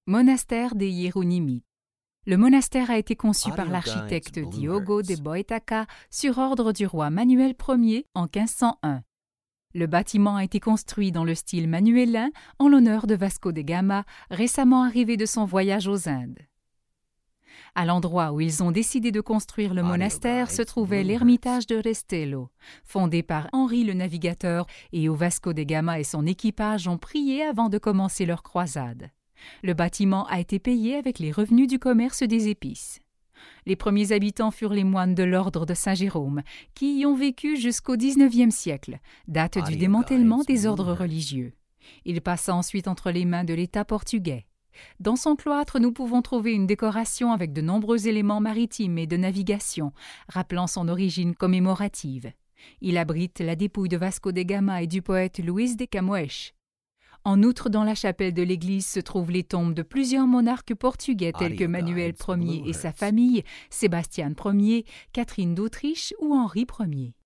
Monastère des Hiéronymites. Le monastère a été conçu par l'architecte Diogo de Boitaca sur ordre du roi Manuel Ier en 1501. Le bâtiment a été construit dans le style manuélin en l'honneur de Vasco de Gama, récemment arrivé de son voyage aux Indes. À l'endroit où ils ont décidé de construire le monastère se trouvait l'ermitage de Restelo, fondé par Henri le Navigateur et où Vasco de Gama et son équipage ont prié avant de commencer leur croisade. Le bâtiment a été payé avec les revenus du commerce des épices. Les premiers habitants furent les moines de l'ordre de Saint-Jérôme, qui y ont vécu jusqu'au XIXe siècle, date du démantèlement des ordres religieux. Il passa ensuite entre les mains de l'État portugais. Dans son cloître, nous pouvons trouver une décoration avec de nombreux éléments maritimes et de navigation, rappelant son origine commémorative. Il abrite la dépouille de Vasco de Gama et du poète Luís de Camões. En outre, dans la chapelle de l'église se trouvent les tombes de plusieurs monarques portugais tels que Manuel Ier et sa famille, Sébastien Ier, Catherine d'Autriche ou Henri Ier.